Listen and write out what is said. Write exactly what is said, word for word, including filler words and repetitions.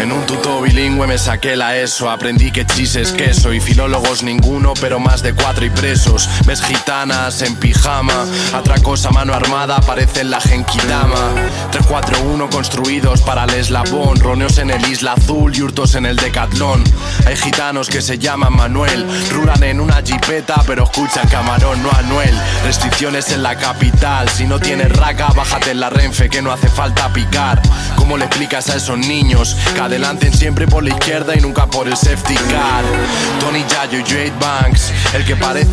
En un tuto bilingüe me saqué la ESO. Aprendí que chis es queso y filólogos ninguno, pero más de cuatro y presos. Ves gitanas en pijama, atracos a mano armada, parecen la Genkidama. Tres cuatro uno construidos para el eslabón, roneos en el Isla Azul y hurtos en el Decatlón. Hay gitanos que se llaman Manuel, rulan en una jipeta pero escuchan Camarón, no Anuel. Restricciones en la capital, si no tienes raca, bájate en la Renfe que no hace falta picar. ¿Cómo le explicas a esos niños que adelanten siempre por la izquierda y nunca por el safety car? Tony Yayo y Jade Banks, el que parece